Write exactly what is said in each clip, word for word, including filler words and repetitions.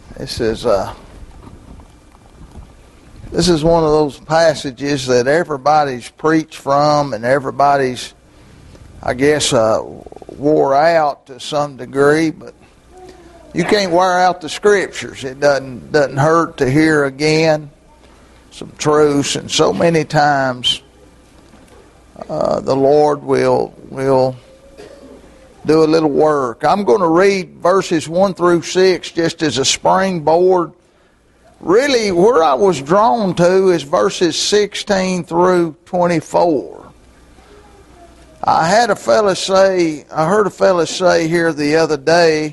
This is uh, this is one of those passages that everybody's preached from, and everybody's, I guess, uh, wore out to some degree. But you can't wear out the Scriptures. It doesn't doesn't hurt to hear again some truths, and so many times uh, the Lord will will. do a little work. I'm going to read verses one through six just as a springboard. Really, where I was drawn to is verses sixteen through twenty-four. I had a fella say, I heard a fella say here the other day,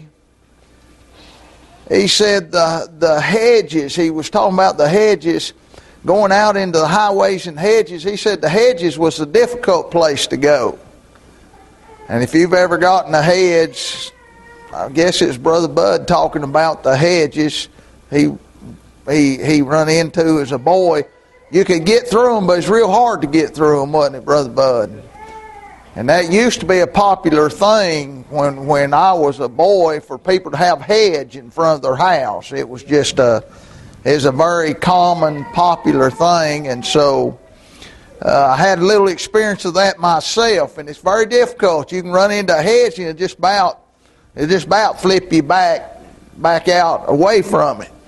he said the, the hedges, he was talking about the hedges, going out into the highways and hedges. He said the hedges was the difficult place to go. And if you've ever gotten a hedge, I guess it's Brother Bud talking about the hedges he he he run into as a boy. You could get through them, but it's real hard to get through them, wasn't it, Brother Bud? And that used to be a popular thing when when I was a boy, for people to have hedge in front of their house. It was just a it was a very common, popular thing, and so. Uh, I had a little experience of that myself, and it's very difficult. You can run into a hedge and it just about it just about flip you back back out away from it.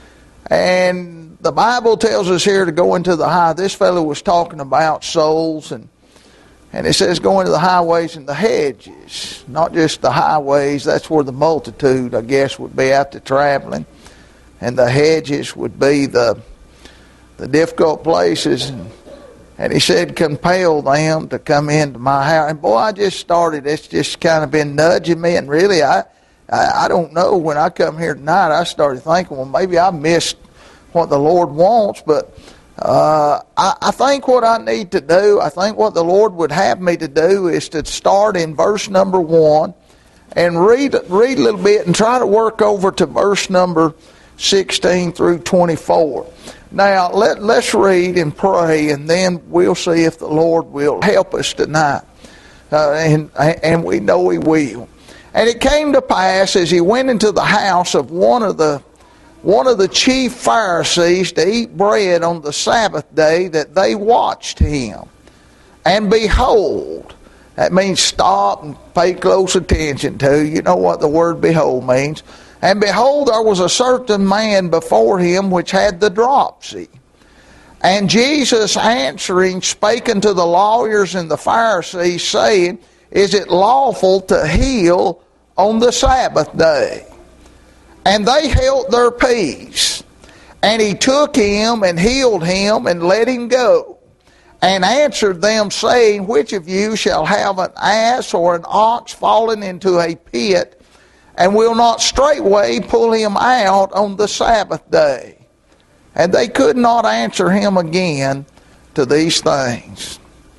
And the Bible tells us here to go into the high. This fellow was talking about souls, and and it says go into the highways and the hedges, not just the highways. That's where the multitude, I guess, would be out there traveling, and the hedges would be the the difficult places. And, And he said, compel them to come into my house. And boy, I just started, it's just kind of been nudging me. And really, I, I, I don't know, when I come here tonight, I started thinking, well, maybe I missed what the Lord wants. But uh, I, I think what I need to do, I think what the Lord would have me to do is to start in verse number one and read, read a little bit and try to work over to verse number sixteen through twenty-four. Now, let, let's read and pray, and then we'll see if the Lord will help us tonight. Uh, and, and we know He will. And it came to pass, as he went into the house of one of the one of the chief Pharisees to eat bread on the Sabbath day, that they watched him. And behold, that means stop and pay close attention to. You know what the word behold means. And behold, there was a certain man before him which had the dropsy. And Jesus answering spake unto the lawyers and the Pharisees, saying, Is it lawful to heal on the Sabbath day? And they held their peace. And he took him and healed him and let him go. And answered them, saying, Which of you shall have an ass or an ox fallen into a pit, and will not straightway pull him out on the Sabbath day? And they could not answer him again to these things.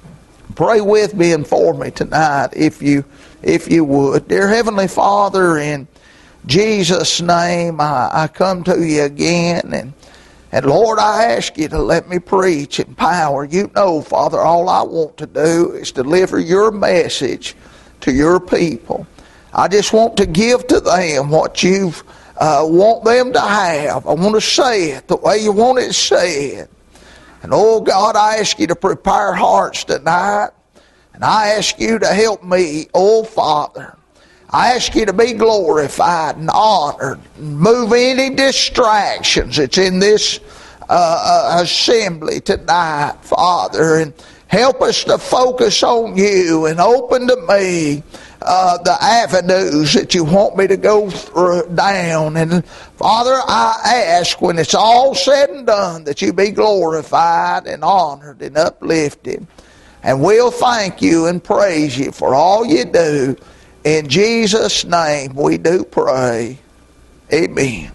Pray with me and for me tonight, if you if you would. Dear Heavenly Father, in Jesus' name, I, I come to you again, and and Lord, I ask you to let me preach in power. You know, Father, all I want to do is deliver your message to your people. I just want to give to them what you uh, want them to have. I want to say it the way you want it said. And oh God, I ask you to prepare hearts tonight. And I ask you to help me, oh Father. I ask you to be glorified and honored. And move any distractions that's in this uh, assembly tonight, Father. And help us to focus on you, and open to me Uh, the avenues that you want me to go through, down. And Father, I ask, when it's all said and done, that you be glorified and honored and uplifted. And we'll thank you and praise you for all you do. In Jesus' name we do pray. Amen.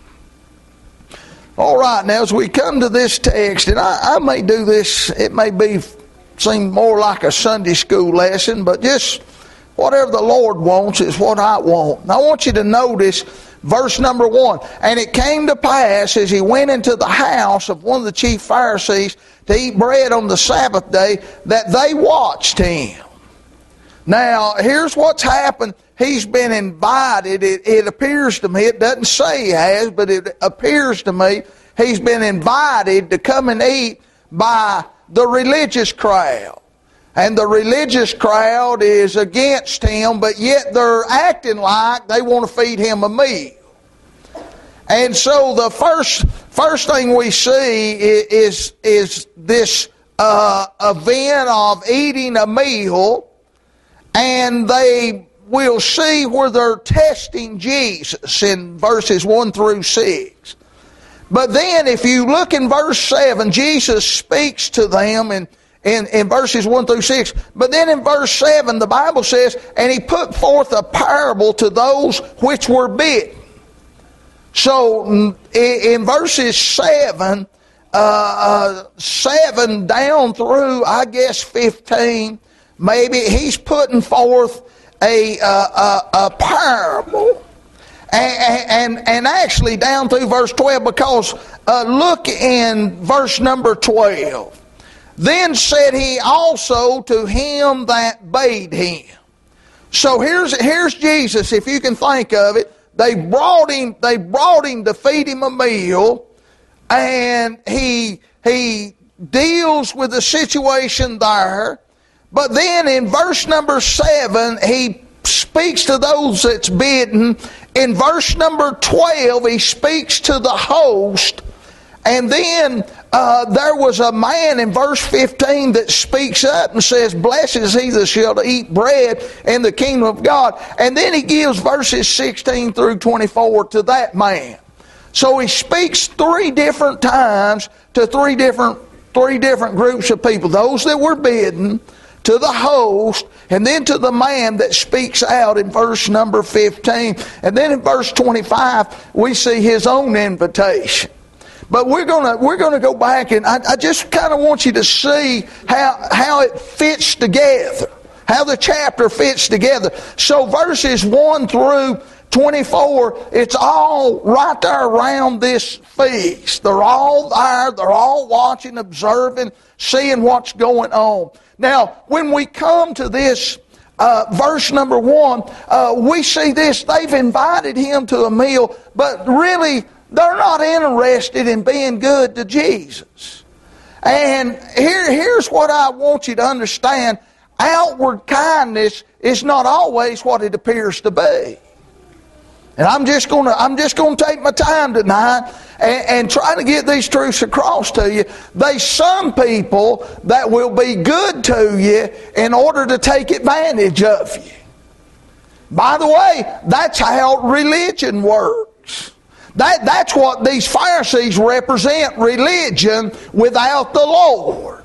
All right, now as we come to this text, and I, I may do this, it may be seem more like a Sunday school lesson, but just whatever the Lord wants is what I want. And I want you to notice verse number one. And it came to pass, as he went into the house of one of the chief Pharisees to eat bread on the Sabbath day, that they watched him. Now, here's what's happened. He's been invited. It, it appears to me, it doesn't say he has, but it appears to me he's been invited to come and eat by the religious crowd. And the religious crowd is against him, but yet they're acting like they want to feed him a meal. And so the first first thing we see is, is this uh, event of eating a meal, and they will see where they're testing Jesus in verses one through six. But then if you look in verse seven, Jesus speaks to them in, in, in verses one through six. But then in verse seven, the Bible says, and he put forth a parable to those which were bidden. So in verses seven, uh, uh, seven down through, I guess, fifteen, maybe, he's putting forth a, uh, a, a parable. And, and, and actually down through verse twelve, because uh, look in verse number twelve. Then said he also to him that bade him. So here's, here's Jesus, if you can think of it. They brought him, they brought him to feed him a meal, and he, he deals with the situation there. But then in verse number seven, he speaks to those that's bidden. In verse number twelve, he speaks to the host. And then uh, there was a man in verse fifteen that speaks up and says, blessed is he that shall eat bread in the kingdom of God. And then he gives verses sixteen through twenty-four to that man. So he speaks three different times to three different, three different groups of people. Those that were bidden, to the host, and then to the man that speaks out in verse number fifteen. And then in verse twenty-five, we see his own invitation. But we're gonna we're gonna go back, and I, I just kind of want you to see how how it fits together, how the chapter fits together. So verses one through twenty-four, it's all right there around this feast. They're all there. They're all watching, observing, seeing what's going on. Now, when we come to this uh, verse number one, uh, we see this. They've invited him to a meal, but really they're not interested in being good to Jesus. And here, here's what I want you to understand. Outward kindness is not always what it appears to be. And I'm just going to I'm just going to take my time tonight and, and try to get these truths across to you. There's some people that will be good to you in order to take advantage of you. By the way, that's how religion works. That, that's what these Pharisees represent, religion without the Lord.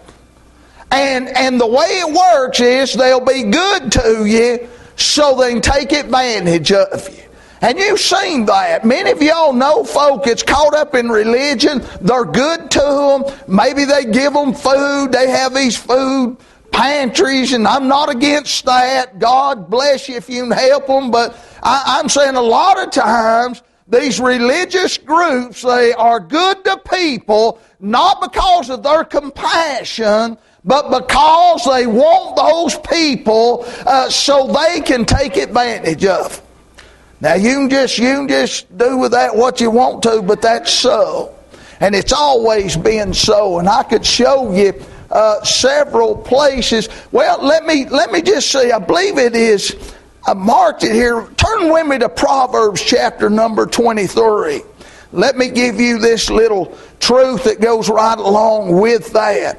And, and the way it works is they'll be good to you so they can take advantage of you. And you've seen that. Many of y'all know folk that's caught up in religion. They're good to them. Maybe they give them food. They have these food pantries, and I'm not against that. God bless you if you can help them. But I, I'm saying a lot of times these religious groups, they are good to people not because of their compassion, but because they want those people uh, so they can take advantage of them. Now you can just you can just do with that what you want to, but that's so. And it's always been so. And I could show you uh, several places. Well, let me let me just say, I believe it is, I marked it here. Turn with me to Proverbs chapter number twenty-three. Let me give you this little truth that goes right along with that.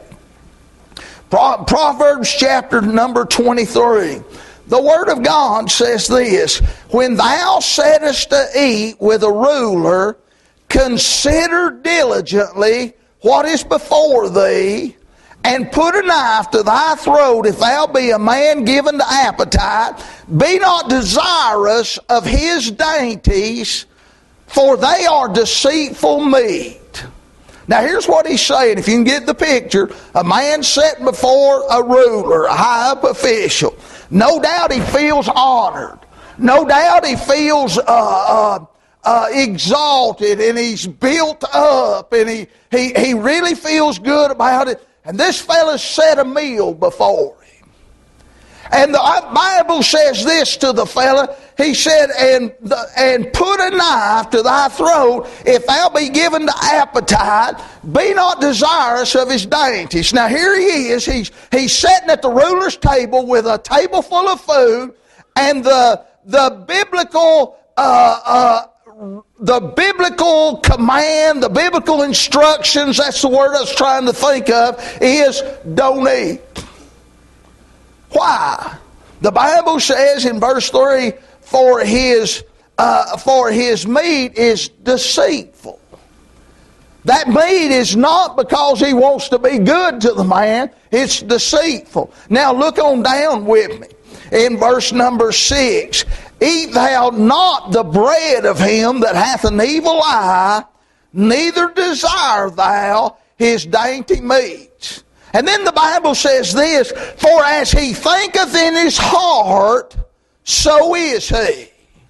Pro- Proverbs chapter number twenty-three. The Word of God says this: when thou sittest to eat with a ruler, consider diligently what is before thee, and put a knife to thy throat if thou be a man given to appetite. Be not desirous of his dainties, for they are deceitful meat. Now here's what he's saying, if you can get the picture. A man sitting before a ruler, a high up official. No doubt he feels honored. No doubt he feels uh, uh, uh, exalted, and he's built up, and he, he, he really feels good about it. And this fella set a meal before him. And the Bible says this to the fella. He said, and, the, and put a knife to thy throat, if thou be given to appetite, be not desirous of his dainties. Now here he is. He's, he's sitting at the ruler's table with a table full of food, and the, the biblical uh, uh, the biblical command, the biblical instructions, that's the word I was trying to think of, is don't eat. Why? The Bible says in verse three, for his, uh, for his meat is deceitful. That meat is not because he wants to be good to the man, it's deceitful. Now look on down with me. In verse number six, eat thou not the bread of him that hath an evil eye, neither desire thou his dainty meats. And then the Bible says this, for as he thinketh in his heart, so is he.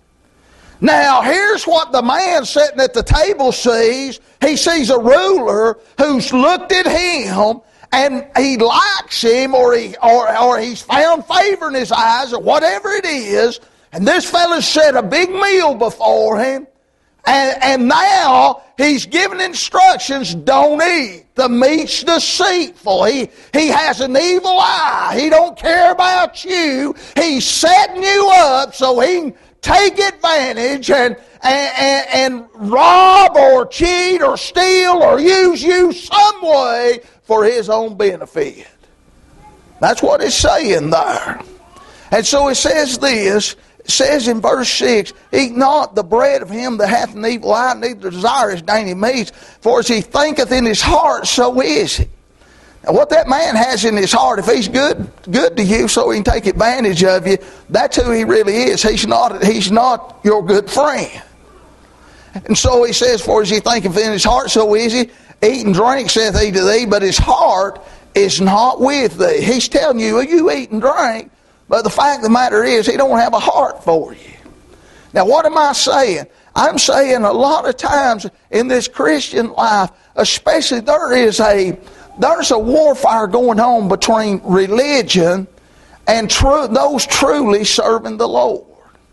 Now here's what the man sitting at the table sees. He sees a ruler who's looked at him and he likes him, or he or, or he's found favor in his eyes, or whatever it is. And this fella's set a big meal before him. And, and now he's giving instructions, don't eat. The meat's deceitful. He, he has an evil eye. He don't care about you. He's setting you up so he can take advantage and, and, and, and rob or cheat or steal or use you some way for his own benefit. That's what it's saying there. And so it says this, it says in verse six, eat not the bread of him that hath an evil eye, neither desire his dainty meats, for as he thinketh in his heart, so is he. Now what that man has in his heart, if he's good good to you so he can take advantage of you, that's who he really is. He's not, he's not your good friend. And so he says, for as he thinketh in his heart, so is he. Eat and drink, saith he to thee, but his heart is not with thee. He's telling you, you eat and drink, but the fact of the matter is, he don't have a heart for you. Now what am I saying? I'm saying a lot of times in this Christian life, especially there is a there's a warfare going on between religion and true, those truly serving the Lord.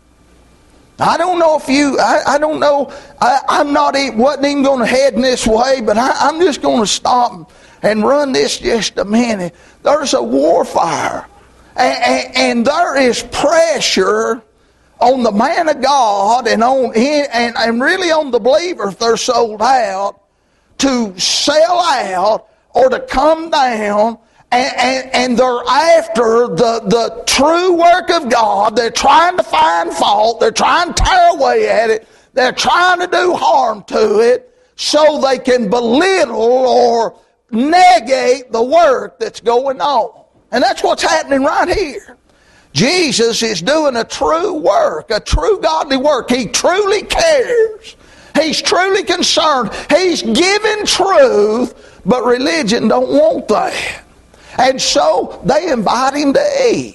I don't know if you, I, I don't know, I, I'm not, wasn't even going to head in this way, but I, I'm just going to stop and run this just a minute. There's a warfare, and, and, and there is pressure on the man of God and on and, and really on the believer if they're sold out to sell out or to come down. And, and, and they're after the, the true work of God. They're trying to find fault. They're trying to tear away at it. They're trying to do harm to it so they can belittle or negate the work that's going on. And that's what's happening right here. Jesus is doing a true work, a true godly work. He truly cares. He's truly concerned. He's giving truth, but religion don't want that. And so they invite him to eat.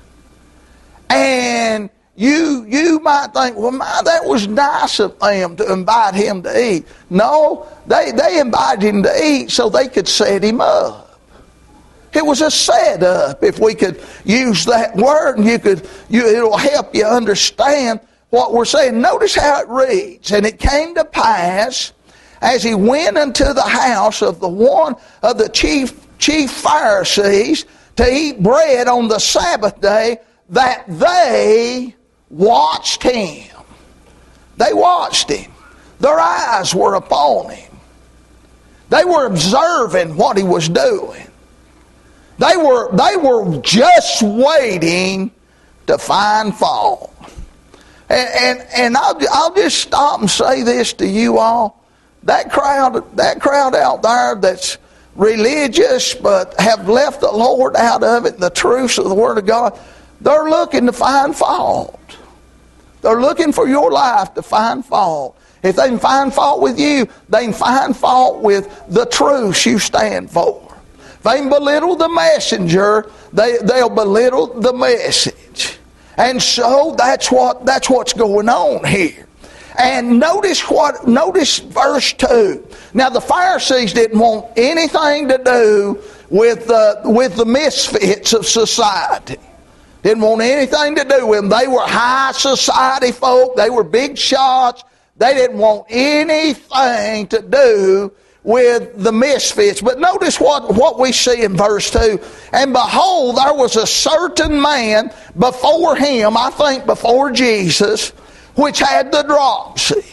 And you you might think, well, my, that was nice of them to invite him to eat. No, they, they invited him to eat so they could set him up. It was a setup, if we could use that word, and you could you it'll help you understand what we're saying. Notice how it reads. And it came to pass, as he went into the house of the one of the chief chief Pharisees to eat bread on the Sabbath day, that they watched him. They watched him. Their eyes were upon him. They were observing what he was doing. They were, they were just waiting to find fault. And, and, and I'll, I'll just stop and say this to you all. That crowd, that crowd out there that's religious but have left the Lord out of it, the truths of the Word of God, they're looking to find fault. They're looking for your life to find fault. If they can find fault with you, they can find fault with the truths you stand for. If they can belittle the messenger, they, they'll belittle the message. And so that's what that's what's going on here. And notice what notice verse two. Now the Pharisees didn't want anything to do with the with the misfits of society. Didn't want anything to do with them. They were high society folk. They were big shots. They didn't want anything to do with the misfits. But notice what, what we see in verse two. And behold, there was a certain man before him, I think before Jesus, which had the dropsy.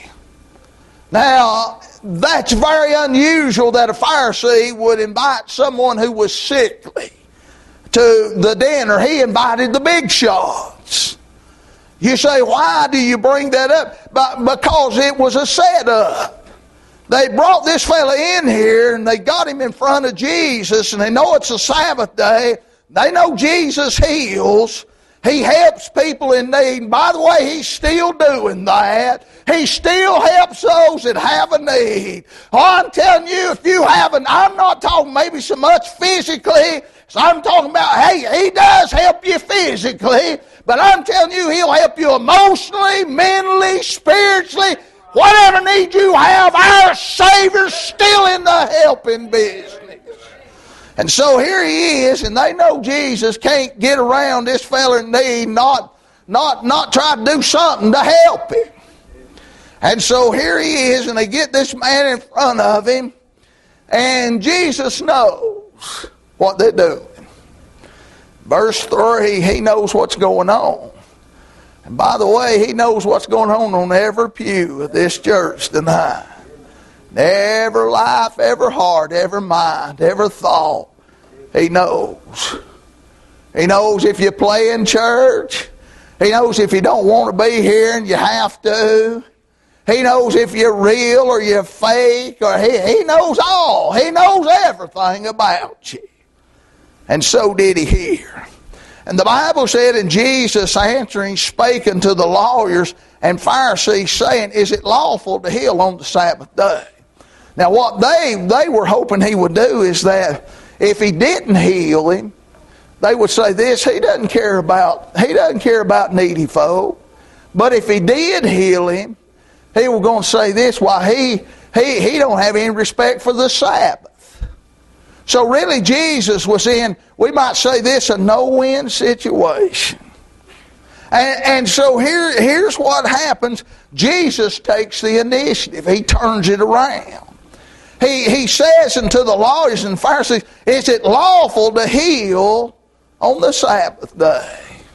Now, that's very unusual that a Pharisee would invite someone who was sickly to the dinner. He invited the big shots. You say, why do you bring that up? But because it was a setup. They brought this fella in here and they got him in front of Jesus, and they know it's a Sabbath day. They know Jesus heals. He helps people in need. By the way, he's still doing that. He still helps those that have a need. Oh, I'm telling you, if you haven't, I'm not talking maybe so much physically. So I'm talking about, hey, he does help you physically, but I'm telling you, he'll help you emotionally, mentally, spiritually. Whatever need you have, our Savior's still in the helping business. And so here he is, and they know Jesus can't get around this fella in need, not, not, not try to do something to help him. And so here he is, and they get this man in front of him, and Jesus knows what they're doing. Verse three, he knows what's going on. And by the way, he knows what's going on on every pew of this church tonight. Every life, every heart, every mind, every thought. He knows. He knows if you play in church. He knows if you don't want to be here and you have to. He knows if you're real or you're fake. Or he, he knows all. He knows everything about you. And so did he here. And the Bible said, and Jesus answering spake unto the lawyers and Pharisees, saying, is it lawful to heal on the Sabbath day? Now what they, they were hoping he would do is that if he didn't heal him, they would say this, he doesn't care about, he doesn't care about needy folk. But if he did heal him, he was going to say this, why he, he, he don't have any respect for the Sabbath. So really Jesus was in, we might say this, a no-win situation. And, and so here, here's what happens. Jesus takes the initiative. He turns it around. He, he says unto the lawyers and Pharisees, is it lawful to heal on the Sabbath day?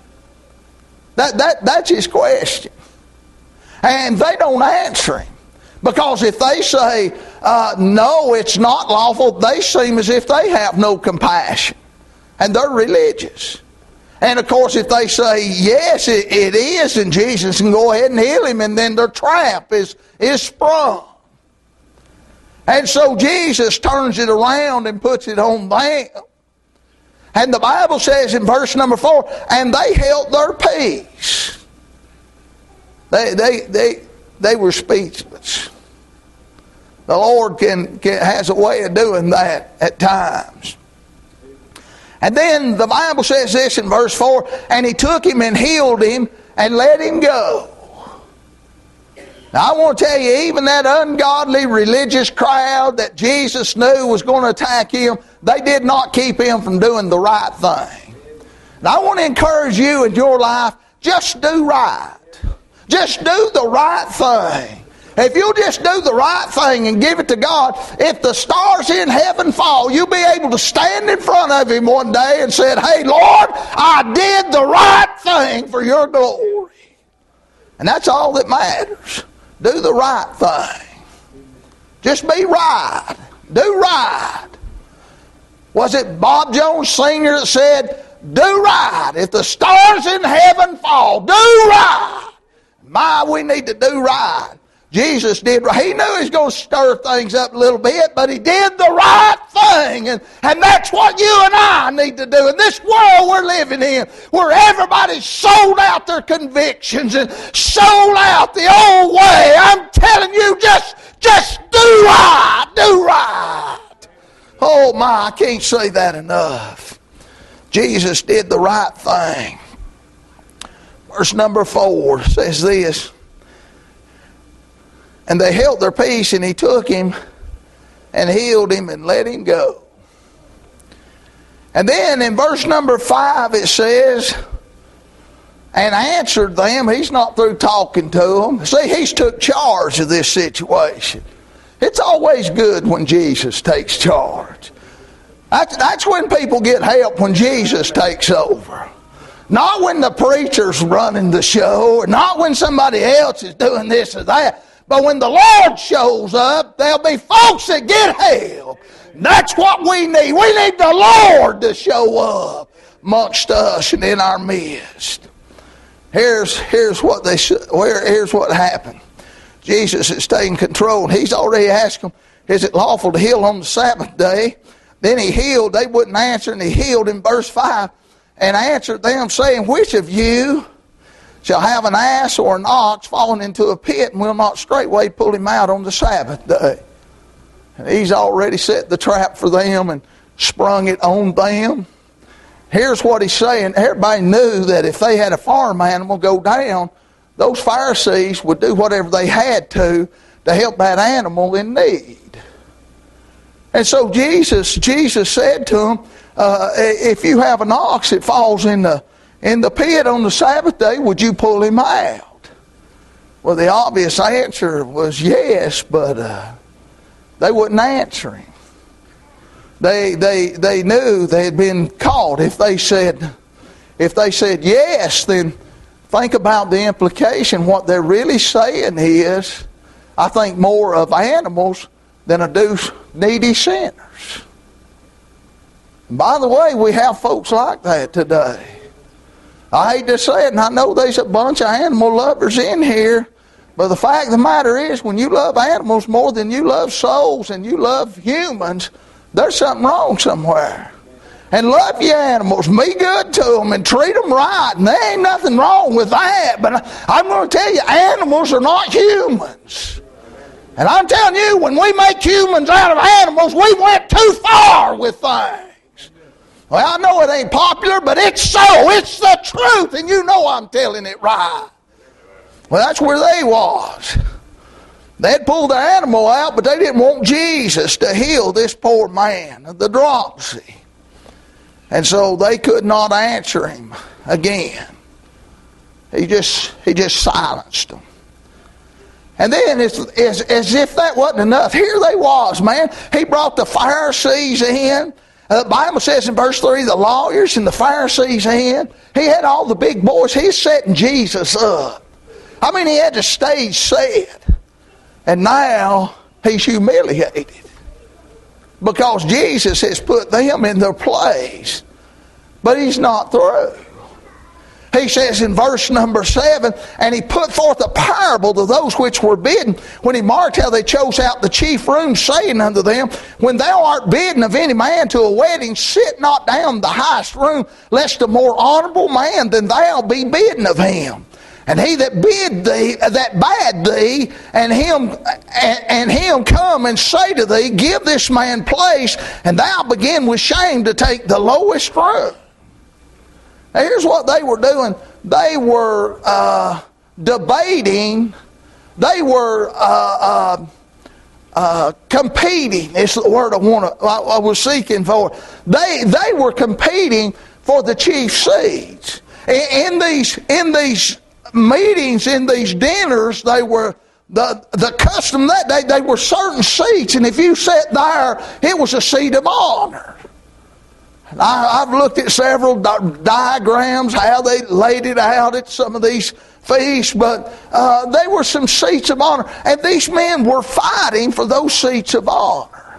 That, that, that's his question. And they don't answer him. Because if they say, uh, no, it's not lawful, they seem as if they have no compassion. And they're religious. And of course, if they say, yes, it, it is, and Jesus can go ahead and heal him, and then their trap is, is sprung. And so Jesus turns it around and puts it on them. And the Bible says in verse number four, and they held their peace. They, they, they, they were speechless. The Lord can, can has a way of doing that at times. And then the Bible says this in verse four, and he took him and healed him and let him go. Now I want to tell you, even that ungodly religious crowd that Jesus knew was going to attack him, they did not keep him from doing the right thing. And I want to encourage you in your life, just do right. Just do the right thing. If you'll just do the right thing and give it to God, if the stars in heaven fall, you'll be able to stand in front of him one day and say, hey, Lord, I did the right thing for your glory. And that's all that matters. Do the right thing. Just be right. Do right. Was it Bob Jones Senior that said, do right. If the stars in heaven fall, do right. My, we need to do right. Jesus did right. He knew he was going to stir things up a little bit, but he did the right thing. And, and that's what you and I need to do. In this world we're living in, where everybody's sold out their convictions and sold out the old way, I'm telling you, just, just do right. Do right. Oh my, I can't say that enough. Jesus did the right thing. Verse number four says this, and they held their peace, and he took him and healed him and let him go. And then in verse number five it says, and answered them. He's not through talking to them. See, he's took charge of this situation. It's always good when Jesus takes charge. That's, that's when people get help, when Jesus takes over. Not when the preacher's running the show, or not when somebody else is doing this or that. But when the Lord shows up, there'll be folks that get help. That's what we need. We need the Lord to show up amongst us and in our midst. Here's, here's what they where, here's what happened. Jesus is taking control. He's already asked them, is it lawful to heal on the Sabbath day? Then he healed. They wouldn't answer, and he healed in verse five. And answered them, saying, which of you shall have an ass or an ox fallen into a pit, and will not straightway pull him out on the Sabbath day? And he's already set the trap for them and sprung it on them. Here's what he's saying. Everybody knew that if they had a farm animal go down, those Pharisees would do whatever they had to to help that animal in need. And so Jesus, Jesus said to them, uh, if you have an ox that falls in the, in the pit on the Sabbath day, would you pull him out? Well, the obvious answer was yes, but uh, they wouldn't answer him. They, they, they knew they had been caught. If they said, if they said yes, then think about the implication. What they're really saying is, I think more of animals than I do needy sinners. And by the way, we have folks like that today. I hate to say it, and I know there's a bunch of animal lovers in here, but the fact of the matter is, when you love animals more than you love souls and you love humans, there's something wrong somewhere. And love your animals, be good to them, and treat them right, and there ain't nothing wrong with that. But I'm going to tell you, animals are not humans. And I'm telling you, when we make humans out of animals, we went too far with things. Well, I know it ain't popular, but it's so. It's the truth, and you know I'm telling it right. Well, that's where they was. They'd pulled their animal out, but they didn't want Jesus to heal this poor man of the dropsy. And so they could not answer him again. He just, he just silenced them. And then, it's, it's, as if that wasn't enough, here they was, man. He brought the Pharisees in. Uh, the Bible says in verse three, the lawyers and the Pharisees in. He had all the big boys. He's setting Jesus up. I mean, he had the stage set. And now he's humiliated. Because Jesus has put them in their place. But he's not through. He says in verse number seven, and he put forth a parable to those which were bidden, when he marked how they chose out the chief rooms, saying unto them, when thou art bidden of any man to a wedding, sit not down the highest room, lest a more honorable man than thou be bidden of him. And he that bid thee, that bade thee, and him and, and him come and say to thee, give this man place, and thou begin with shame to take the lowest room. Now here's what they were doing. They were uh, debating. They were uh, uh, uh, competing. It's the word I want to. I, I was seeking for. They they were competing for the chief seats in, in these in these. meetings, in these dinners. They were the the custom that day. They were certain seats, and if you sat there, it was a seat of honor. And I, I've looked at several di- diagrams how they laid it out at some of these feasts, but uh, they were some seats of honor, and these men were fighting for those seats of honor.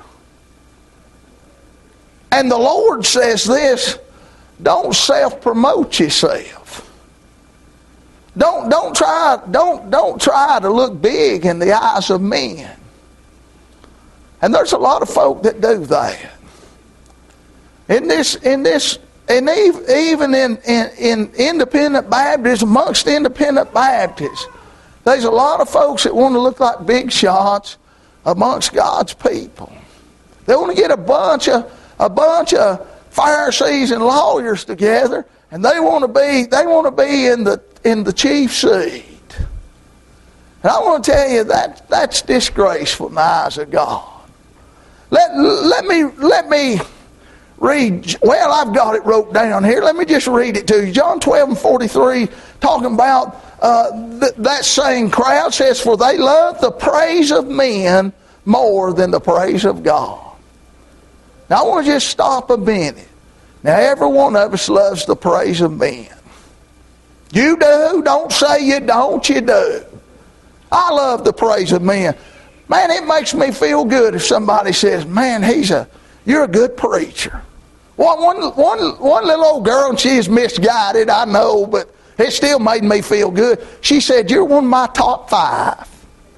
And the Lord says this: don't self-promote yourself. Don't don't try don't don't try to look big in the eyes of men. And there's a lot of folk that do that. In this in this and even in, in, in independent Baptists, amongst independent Baptists, there's a lot of folks that want to look like big shots amongst God's people. They want to get a bunch of a bunch of Pharisees and lawyers together, and they want to be they want to be in the in the chief seat. And I want to tell you that that's disgraceful in the eyes of God. Let let me let me read, well, I've got it wrote down here. Let me just read it to you. John twelve and forty-three, talking about uh, th- that same crowd says, for they love the praise of men more than the praise of God. Now, I want to just stop a minute. Now, every one of us loves the praise of men. You do. Don't say you don't. You do. I love the praise of men. Man, it makes me feel good if somebody says, man, he's a, you're a good preacher. One, one, one, one little old girl, and she's misguided, I know, but it still made me feel good. She said, you're one of my top five.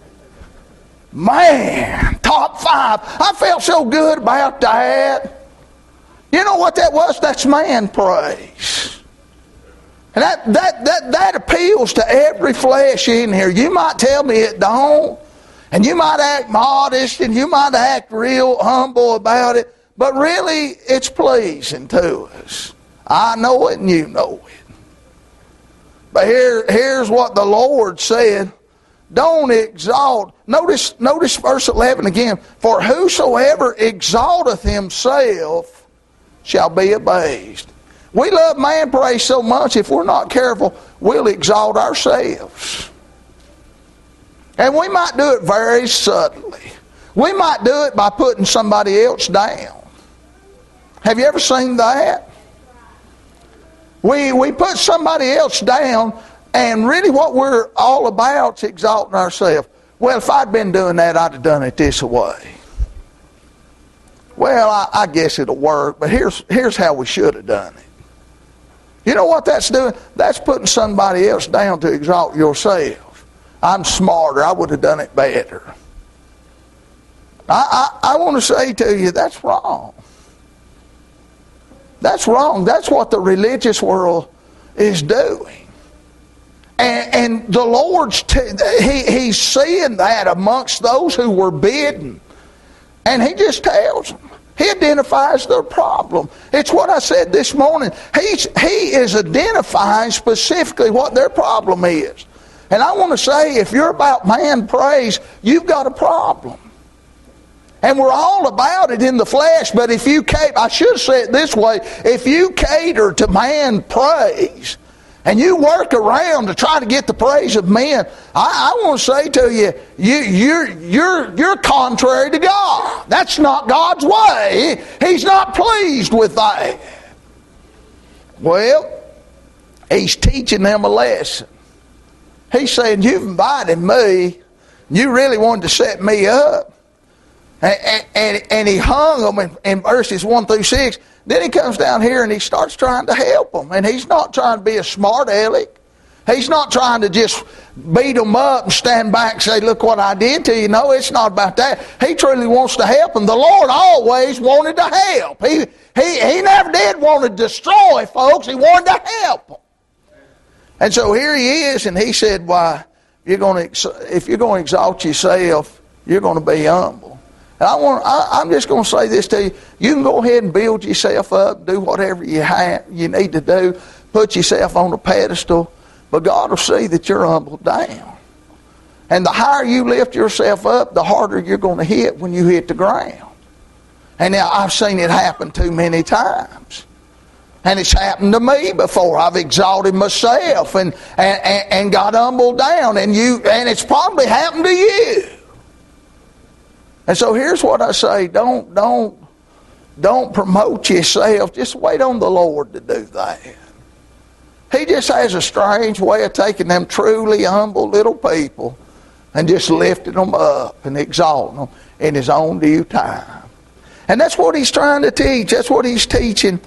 Man, top five. I felt so good about that. You know what that was? That's man praise. And that, that, that, that appeals to every flesh in here. You might tell me it don't. And you might act modest and you might act real humble about it. But really, it's pleasing to us. I know it and you know it. But here, here's what the Lord said. Don't exalt. Notice, notice verse eleven again. For whosoever exalteth himself shall be abased. We love man praise so much, if we're not careful, we'll exalt ourselves. And we might do it very subtly. We might do it by putting somebody else down. Have you ever seen that? We, we put somebody else down, and really what we're all about is exalting ourselves. Well, if I'd been doing that, I'd have done it this way. Well, I, I guess it'll work, but here's, here's how we should have done it. You know what that's doing? That's putting somebody else down to exalt yourself. I'm smarter. I would have done it better. I, I, I want to say to you, that's wrong. That's wrong. That's what the religious world is doing. And, and the Lord's, t- he, he's seeing that amongst those who were bidden. And he just tells them. He identifies their problem. It's what I said this morning. He's, he is identifying specifically what their problem is. And I want to say, if you're about man praise, you've got a problem. And we're all about it in the flesh, but if you cater, I should say it this way, if you cater to man praise, and you work around to try to get the praise of men, I, I want to say to you, you you're, you're, you're contrary to God. That's not God's way. He's not pleased with that. Well, he's teaching them a lesson. He's saying, you've invited me. You really wanted to set me up. And, and, and he hung them in, in verses one through six. Then he comes down here and he starts trying to help them. And he's not trying to be a smart aleck. He's not trying to just beat them up and stand back and say, look what I did to you. No, it's not about that. He truly wants to help them. The Lord always wanted to help. He, he, he never did want to destroy folks. He wanted to help them. And so here he is, and he said, why, you're going to, if you're going to exalt yourself, you're going to be humble. And I want, I, I'm just going to say this to you. You can go ahead and build yourself up, do whatever you have, you need to do, put yourself on a pedestal, but God will see that you're humbled down. And the higher you lift yourself up, the harder you're going to hit when you hit the ground. And now I've seen it happen too many times. And it's happened to me before. I've exalted myself and, and, and got humbled down. And you and it's probably happened to you. And so here's what I say. Don't, don't, don't promote yourself. Just wait on the Lord to do that. He just has a strange way of taking them truly humble little people and just lifting them up and exalting them in His own due time. And that's what He's trying to teach. That's what He's teaching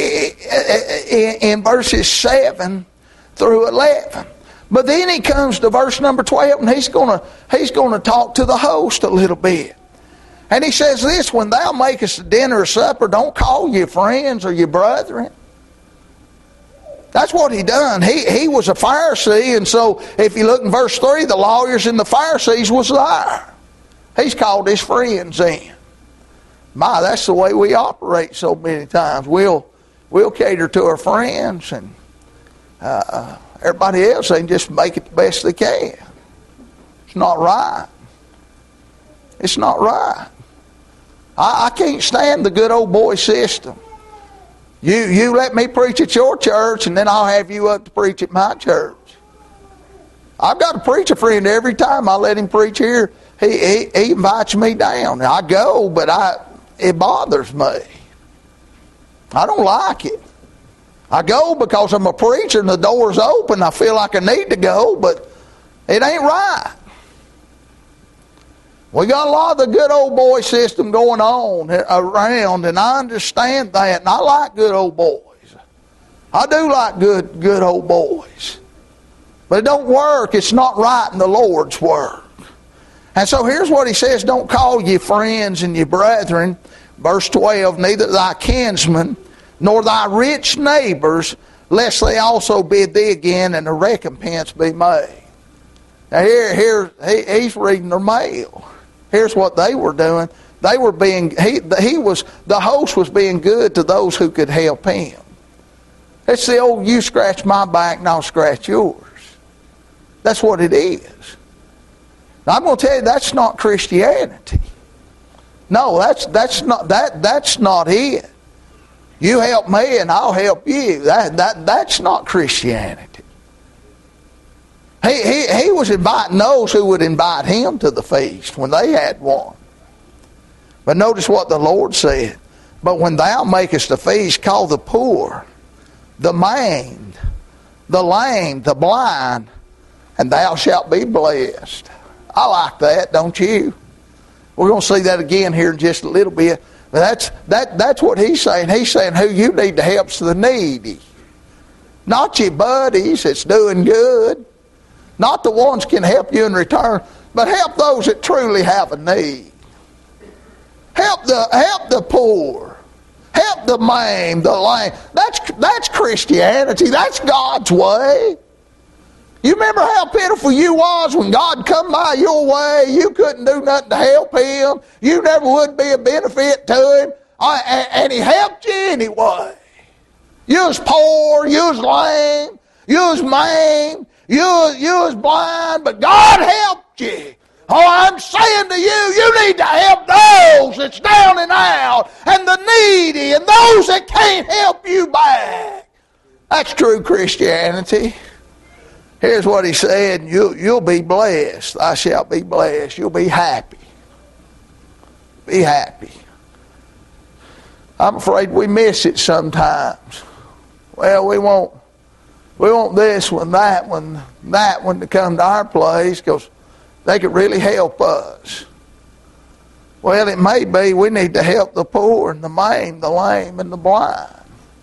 in verses seven through eleven. But then he comes to verse number twelve, and he's going to he's going to talk to the host a little bit. And he says this, when thou makest a dinner or supper, don't call your friends or your brethren. That's what he done. He, he was a Pharisee, and so if you look in verse three, the lawyers and the Pharisees was there. He's called his friends in. My, that's the way we operate so many times. We'll We'll cater to our friends, and uh, everybody else, they can just make it the best they can. It's not right. It's not right. I, I can't stand the good old boy system. You, you let me preach at your church, and then I'll have you up to preach at my church. I've got a preacher friend every time I let him preach here. He, he, he invites me down. I go, but I it bothers me. I don't like it. I go because I'm a preacher and the door's open. I feel like I need to go, but it ain't right. We got a lot of the good old boy system going on around, and I understand that, and I like good old boys. I do like good, good old boys. But it don't work. It's not right in the Lord's work. And so here's what he says: don't call ye friends and ye brethren. Verse twelve, neither thy kinsmen nor thy rich neighbors, lest they also bid thee again, and the recompense be made. Now here, here he, he's reading their mail. Here's what they were doing. They were being, he, he was, the host was being good to those who could help him. It's the old, you scratch my back and I'll scratch yours. That's what it is. Now, I'm going to tell you, that's not Christianity. No, that's that's not that that's not it. You help me and I'll help you. That that that's not Christianity. He he he was inviting those who would invite him to the feast when they had one. But notice what the Lord said. But when thou makest a feast, call the poor, the maimed, the lame, the blind, and thou shalt be blessed. I like that, don't you? We're going to see that again here in just a little bit. But that's that that's what he's saying. He's saying who you need to help's the needy. Not your buddies that's doing good. Not the ones can help you in return, but help those that truly have a need. Help the help the poor. Help the maimed, the lame. That's that's Christianity. That's God's way. You remember how pitiful you was when God come by your way? You couldn't do nothing to help him. You never would be a benefit to him. And he helped you anyway. You was poor. You was lame. You was maimed. You was, you was blind. But God helped you. Oh, I'm saying to you, you need to help those that's down and out, and the needy, and those that can't help you back. That's true Christianity. Here's what he said: you, you'll be blessed. I shall be blessed. You'll be happy. Be happy. I'm afraid we miss it sometimes. Well, we want, we want this one, that one, that one to come to our place because they could really help us. Well, it may be we need to help the poor and the maimed, the lame, and the blind.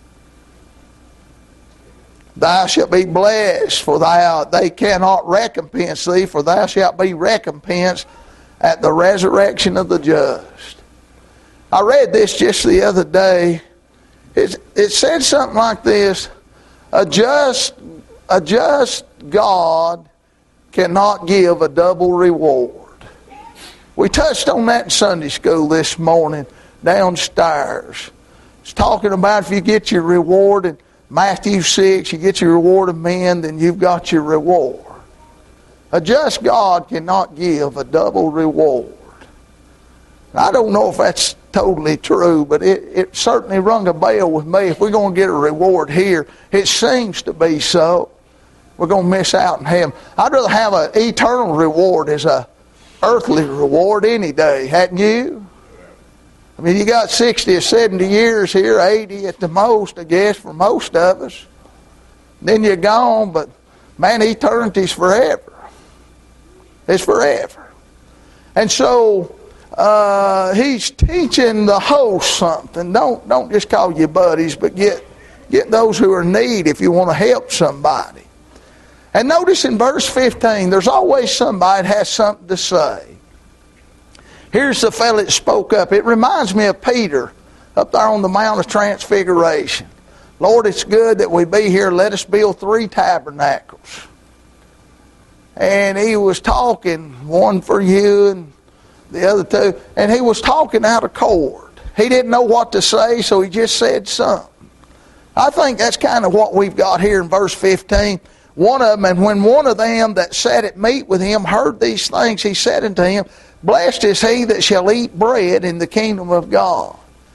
Thou shalt be blessed, for thou they cannot recompense thee, for thou shalt be recompensed at the resurrection of the just. I read this just the other day. It, it said something like this: a just, a just God cannot give a double reward. We touched on that in Sunday school this morning downstairs. It's talking about if you get your reward in Matthew six, you get your reward of men, then you've got your reward. A just God cannot give a double reward. I don't know if that's totally true, but it, it certainly rung a bell with me. If we're going to get a reward here, it seems to be so. We're going to miss out in heaven. I'd rather have an eternal reward as a earthly reward any day, hadn't you? I mean, you got sixty or seventy years here, eighty at the most, I guess, for most of us. Then you're gone, but man, eternity's forever. It's forever. And so uh, he's teaching the host something. Don't don't just call your buddies, but get get those who are in need if you want to help somebody. And notice in verse fifteen, there's always somebody that has something to say. Here's the fellow that spoke up. It reminds me of Peter up there on the Mount of Transfiguration. Lord, it's good that we be here. Let us build three tabernacles. And he was talking, one for you and the other two. And he was talking out of chord. He didn't know what to say, so he just said something. I think that's kind of what we've got here in verse fifteen. One of them, and when one of them that sat at meat with him heard these things, he said unto him, Blessed is he that shall eat bread in the kingdom of God.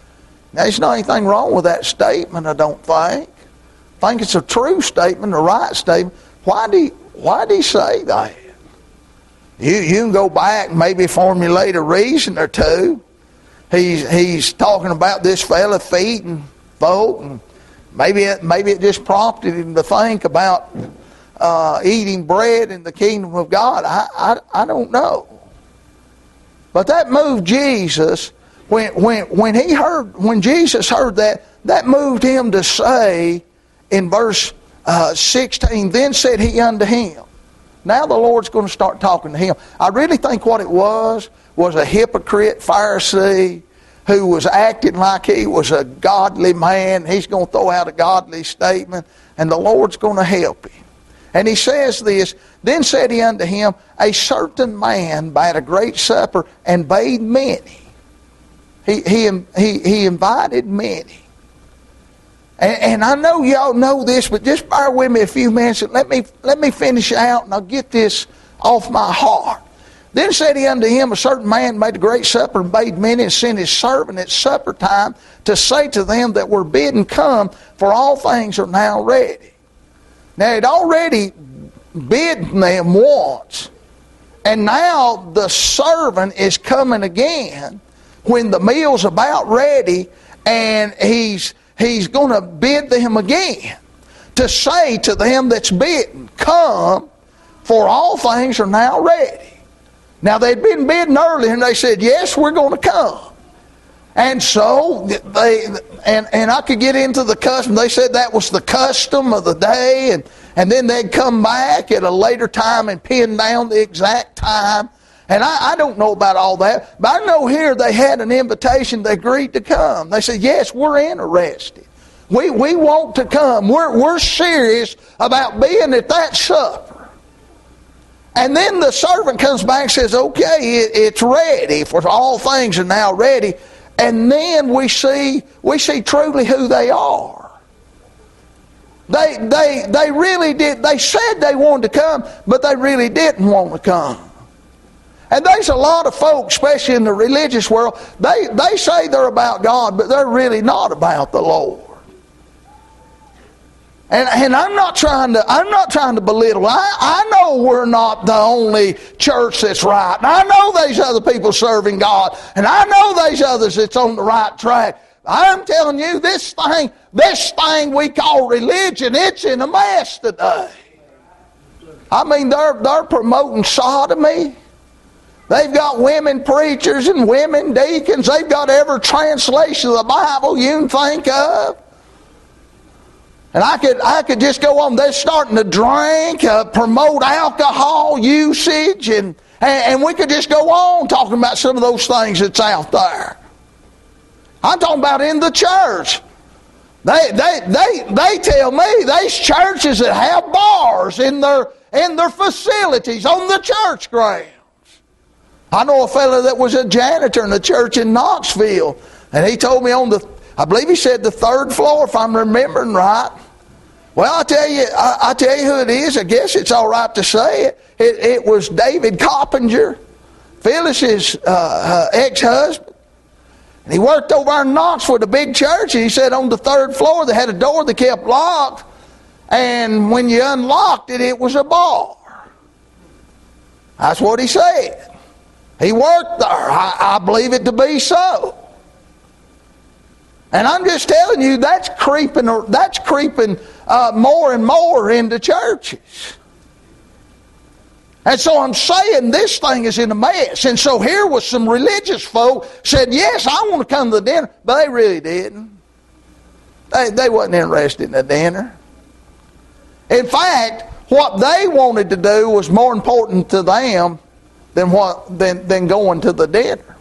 Now, there's not anything wrong with that statement, I don't think. I think it's a true statement, a right statement. Why do he, why did he say that? You, you can go back and maybe formulate a reason or two. He's, he's talking about this fella feeding folk, and maybe it, maybe it just prompted him to think about uh, eating bread in the kingdom of God. I, I, I don't know. But that moved Jesus. When, when, when he heard, when Jesus heard that, that moved him to say in verse uh, sixteen, then said he unto him. Now the Lord's going to start talking to him. I really think what it was, was a hypocrite Pharisee who was acting like he was a godly man. He's going to throw out a godly statement, and the Lord's going to help him. And he says this, then said he unto him, a certain man bade a great supper and bade many. He, he, he, he invited many. And, and I know y'all know this, but just bear with me a few minutes and let me, let me finish out and I'll get this off my heart. Then said he unto him, a certain man made a great supper and bade many, and sent his servant at supper time to say to them that were bidden, come, for all things are now ready. Now he'd already bidden them once, and now the servant is coming again when the meal's about ready, and he's he's going to bid them again to say to them that's bidden, come, for all things are now ready. Now they'd been bidden earlier, and they said, yes, we're going to come. And so they and and I could get into the custom. They said that was the custom of the day, and and then they'd come back at a later time and pin down the exact time. And I, I don't know about all that, but I know here they had an invitation. They agreed to come. They said, yes, we're interested. We we want to come. We're we're serious about being at that supper. And then the servant comes back and says, okay, it, it's ready, for all things are now ready. And then we see we see truly who they are. They they they really did. They said they wanted to come, but they really didn't want to come. And there's a lot of folks, especially in the religious world, they, they say they're about God, but they're really not about the Lord. And, and I'm not trying to I'm not trying to belittle. I, I know we're not the only church that's right. And I know there's other people serving God. And I know there's others that's on the right track. I'm telling you, this thing, this thing we call religion, it's in a mess today. I mean, they're they're promoting sodomy. They've got women preachers and women deacons. They've got every translation of the Bible you can think of. And I could I could just go on. They're starting to drink, uh, promote alcohol usage, and, and and we could just go on talking about some of those things that's out there. I'm talking about in the church. They they they they tell me there's churches that have bars in their in their facilities on the church ground. I know a fellow that was a janitor in a church in Knoxville, and he told me on the, I believe he said the third floor, if I'm remembering right. Well, I tell you, I, I tell you who it is. I guess it's all right to say it. It, it was David Coppinger, Phyllis's uh, uh, ex-husband. And he worked over in Knoxville at a big church, and he said on the third floor they had a door that kept locked, and when you unlocked it, it was a bar. That's what he said. He worked there. I, I believe it to be so. And I'm just telling you, that's creeping. That's creeping uh, more and more into churches. And so I'm saying this thing is in a mess. And so here was some religious folk said, yes, I want to come to the dinner, but they really didn't. They they wasn't interested in the dinner. In fact, what they wanted to do was more important to them than what than, than going to the dinner.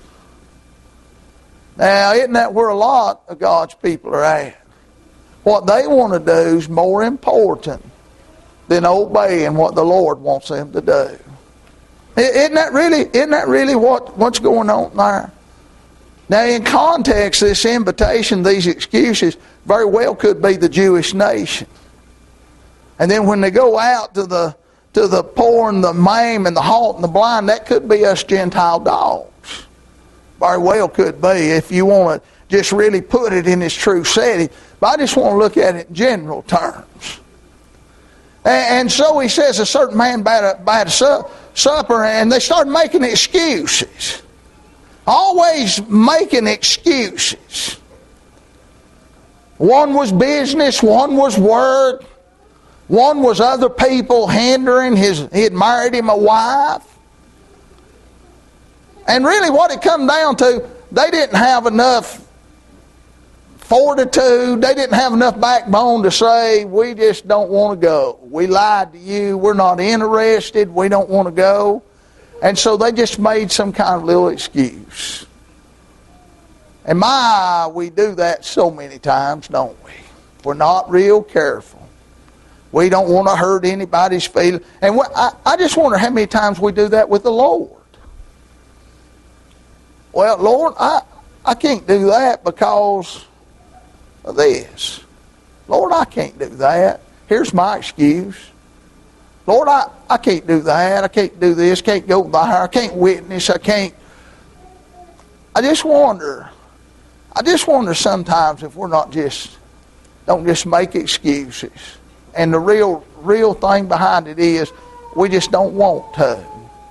Now, isn't that where a lot of God's people are at? What they want to do is more important than obeying what the Lord wants them to do. Isn't that really, isn't that really what, what's going on there? Now, in context, this invitation, these excuses, very well could be the Jewish nation. And then when they go out to the to the poor and the maimed and the halt and the blind, that could be us Gentile dogs. Very well could be. If you want to just really put it in its true setting. But I just want to look at it in general terms. And, and so he says a certain man bade a, bade a su- supper, and they started making excuses. Always making excuses. One was business, one was work, one was other people hindering his. He had married him a wife. And really what it come down to, they didn't have enough fortitude, they didn't have enough backbone to say, we just don't want to go. We lied to you, we're not interested, we don't want to go. And so they just made some kind of little excuse. And my, we do that so many times, don't we? We're not real careful. We don't want to hurt anybody's feelings. And I, I just wonder how many times we do that with the Lord. Well, Lord, I, I can't do that because of this. Lord, I can't do that. Here's my excuse. Lord, I, I can't do that. I can't do this. Can't go there. I can't witness. I can't. I just wonder. I just wonder sometimes if we're not just, don't just make excuses. And the real, real thing behind it is we just don't want to.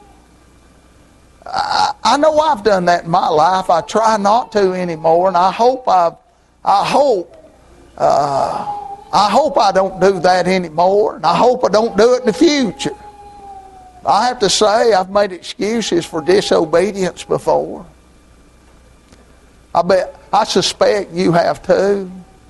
I, I know I've done that in my life. I try not to anymore, and I hope I've, I hope, uh, I hope I don't do that anymore, and I hope I don't do it in the future. I have to say I've made excuses for disobedience before. I bet, I suspect you have too.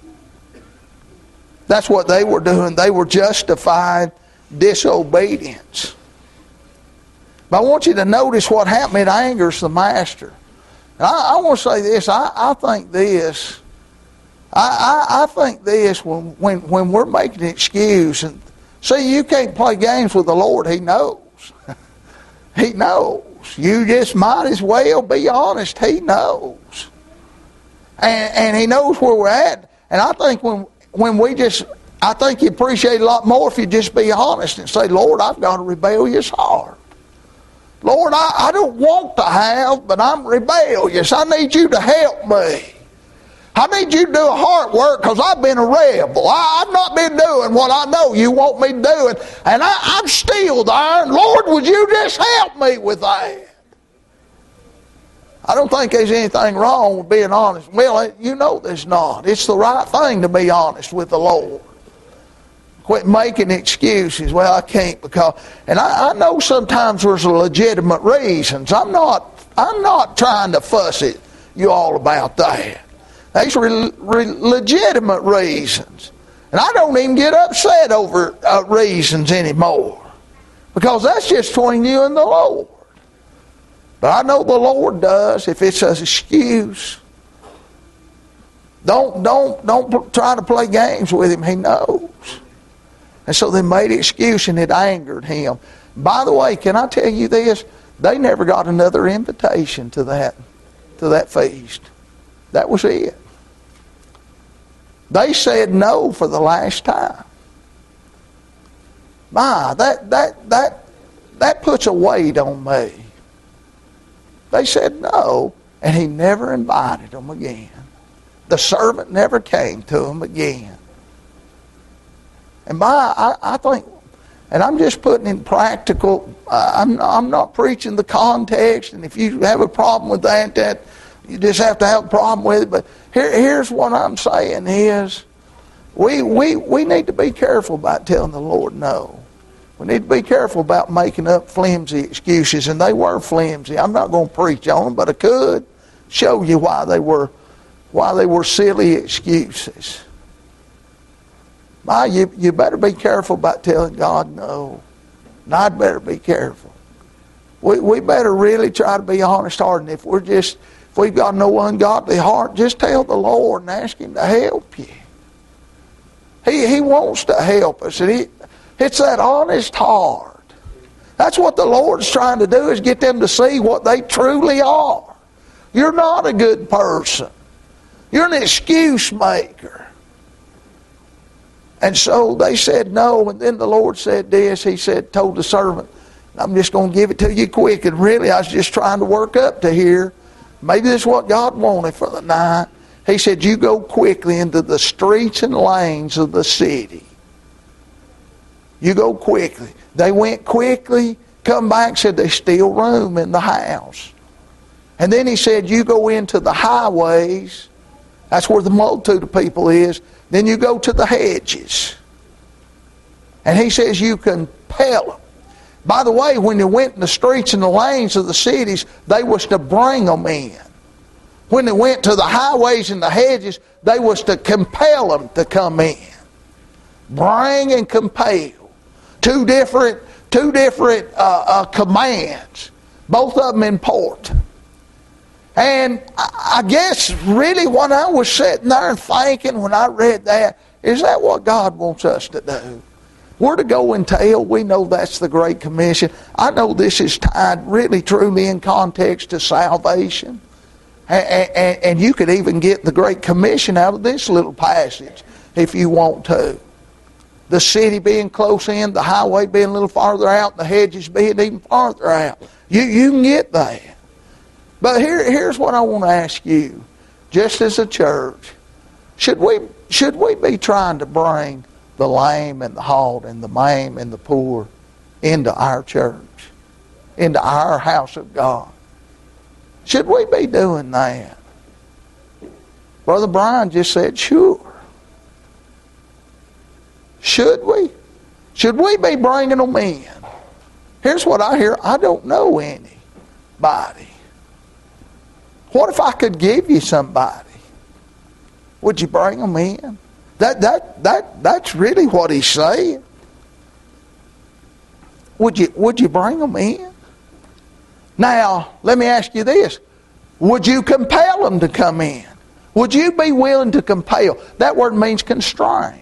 That's what they were doing. They were justifying disobedience. But I want you to notice what happened. It angers the master. And I, I want to say this. I, I think this. I, I, I think this when, when, when we're making an excuse. And see, you can't play games with the Lord. He knows. He knows. You just might as well be honest. He knows. And, and He knows where we're at. And I think when when we just, I think He appreciate it a lot more if you just be honest and say, Lord, I've got a rebellious heart. Lord, I, I don't want to have, but I'm rebellious. I need you to help me. I need you to do a heart work because I've been a rebel. I, I've not been doing what I know you want me to do. And, and I, I'm still there. And Lord, would you just help me with that? I don't think there's anything wrong with being honest. Well, you know there's not. It's the right thing to be honest with the Lord. Quit making excuses. Well, I can't because... And I, I know sometimes there's legitimate reasons. I'm not, I'm not trying to fuss at you all about that. There's re, re, legitimate reasons. And I don't even get upset over uh, reasons anymore. Because that's just between you and the Lord. But I know the Lord does if it's an excuse. Don't, don't, don't try to play games with Him. He knows. And so they made an excuse and it angered Him. By the way, can I tell you this? They never got another invitation to that, to that feast. That was it. They said no for the last time. My, that, that, that, that puts a weight on me. They said no, and He never invited them again. The servant never came to them again. And my, I, I think, and I'm just putting in practical, uh, I'm, I'm not preaching the context, and if you have a problem with that, that you just have to have a problem with it. But here, here's what I'm saying is, we, we, we need to be careful about telling the Lord no. We need to be careful about making up flimsy excuses, and they were flimsy. I'm not going to preach on them, but I could show you why they were, why they were silly excuses. My, you, you better be careful about telling God no. And I'd better be careful. We, we better really try to be honest-hearted. And if we're just, if we've got no ungodly heart, just tell the Lord and ask Him to help you. He, he wants to help us, and he, it's that honest heart. That's what the Lord's trying to do, is get them to see what they truly are. You're not a good person. You're an excuse maker. And so they said no, and then the Lord said this. He said, told the servant, I'm just going to give it to you quick. And really, I was just trying to work up to here. Maybe this is what God wanted for the night. He said, you go quickly into the streets and lanes of the city. You go quickly. They went quickly, come back, said there's still room in the house. And then he said, you go into the highways. That's where the multitude of people is. Then you go to the hedges. And he says you compel them. By the way, when you went in the streets and the lanes of the cities, they was to bring them in. When they went to the highways and the hedges, they was to compel them to come in. Bring and compel. Two different, two different uh, uh, commands. Both of them important. And I, I guess really what I was sitting there and thinking when I read that, is that what God wants us to do? We're to go and tell. We know that's the Great Commission. I know this is tied really truly in context to salvation. And, and, and you could even get the Great Commission out of this little passage if you want to. The city being close in, the highway being a little farther out, the hedges being even farther out. You, you can get that. But here, here's what I want to ask you. Just as a church, should we, should we be trying to bring the lame and the halt and the maimed and the poor into our church, into our house of God? Should we be doing that? Brother Brian just said, sure. Should we? Should we be bringing them in? Here's what I hear. I don't know anybody. What if I could give you somebody? Would you bring them in? That, that, that, that's really what he's saying. Would you, would you bring them in? Now, let me ask you this. Would you compel them to come in? Would you be willing to compel? That word means constrain.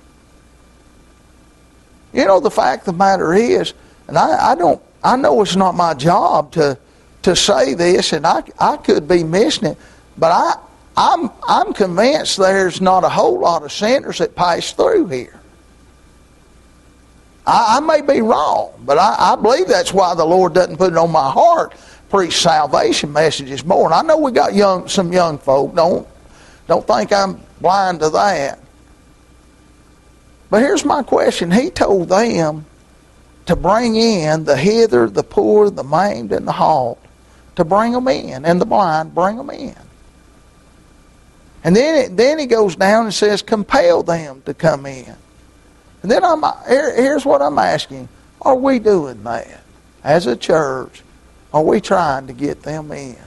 You know, the fact of the matter is, and I, I don't, I know it's not my job to, to say this, and I, I could be missing it, but I, I'm, I'm convinced there's not a whole lot of sinners that pass through here. I, I may be wrong, but I, I believe that's why the Lord doesn't put it on my heart to preach salvation messages more. And I know we got young, some young folk. Don't, don't think I'm blind to that. But here's my question. He told them to bring in the hither, the poor, the maimed, and the halt. To bring them in. And the blind, bring them in. And then, it, then he goes down and says, compel them to come in. And then I'm, here, here's what I'm asking. Are we doing that? As a church, are we trying to get them in?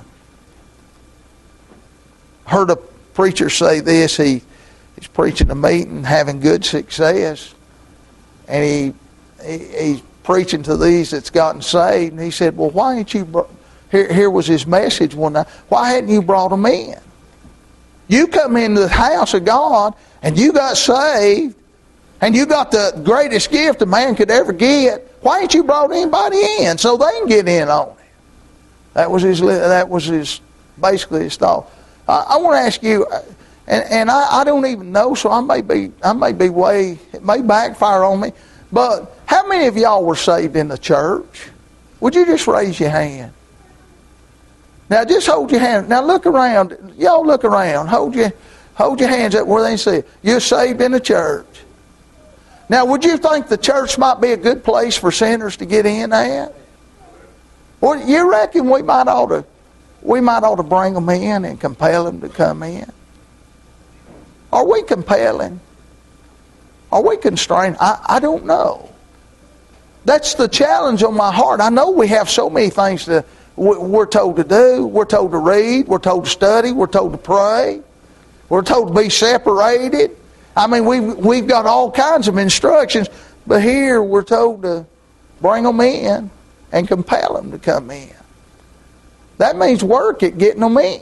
I heard a preacher say this. He, he's preaching a meeting, having good success. And he, he he's preaching to these that's gotten saved. And he said, well, why ain't you... Br-? Here, here was his message one night. Why hadn't you brought them in? You come into the house of God and you got saved and you got the greatest gift a man could ever get. Why ain't you brought anybody in so they can get in on it? That was his. That was his. Basically his thought. I, I want to ask you, and and I, I don't even know, so I may be I may be way it may backfire on me. But how many of y'all were saved in the church? Would you just raise your hand? Now just hold your hand. Now look around. Y'all look around. Hold your, hold your hands up where they see it. You're saved in the church. Now would you think the church might be a good place for sinners to get in at? Or you reckon we might ought to, we might ought to bring them in and compel them to come in? Are we compelling? Are we constrained? I, I don't know. That's the challenge on my heart. I know we have so many things to we're told to do. We're told to read. We're told to study. We're told to pray. We're told to be separated. I mean, we've, we've got all kinds of instructions. But here we're told to bring them in and compel them to come in. That means work at getting them in.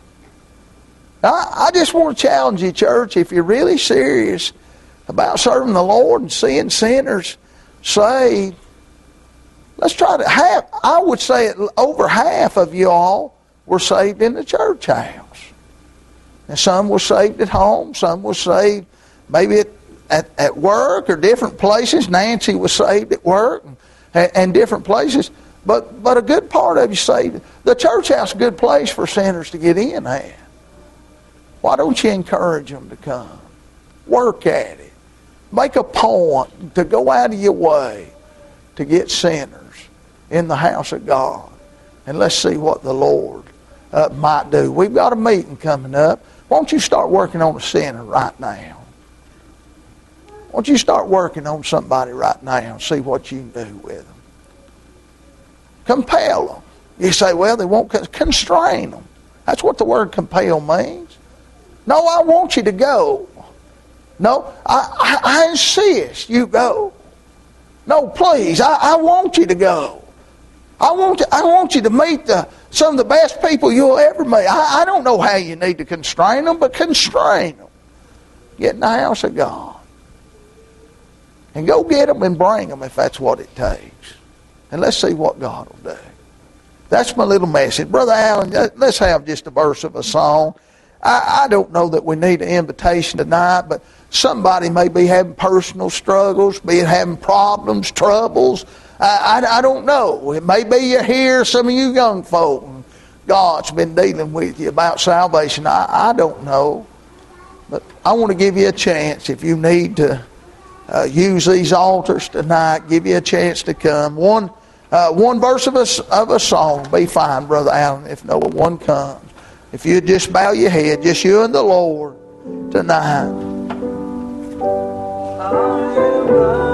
I, I just want to challenge you, church, if you're really serious about serving the Lord and seeing sinners saved, let's try to have, I would say over half of you all were saved in the church house. And some were saved at home, some were saved maybe at, at, at work or different places. Nancy was saved at work and, and different places. But but a good part of you saved. The church house is a good place for sinners to get in at. Why don't you encourage them to come? Work at it. Make a point to go out of your way to get sinners in the house of God. And let's see what the Lord uh, might do. We've got a meeting coming up. Why don't you start working on a sinner right now? Why don't you start working on somebody right now and see what you can do with them? Compel them. You say, well, they won't. Constrain them. That's what the word compel means. No, I want you to go. No, I, I, I insist you go. No, please, I, I want you to go. I want you, I want you to meet the, some of the best people you'll ever meet. I, I don't know how you need to constrain them, but constrain them. Get in the house of God. And go get them and bring them if that's what it takes. And let's see what God will do. That's my little message. Brother Allen, let's have just a verse of a song. I, I don't know that we need an invitation tonight, but somebody may be having personal struggles, be having problems, troubles. I, I, I don't know. It may be you're here, some of you young folk, and God's been dealing with you about salvation. I, I don't know. But I want to give you a chance if you need to uh, use these altars tonight, give you a chance to come. One uh, one verse of a, of a song be fine, Brother Allen, if no one comes. If you just bow your head, just you and the Lord tonight.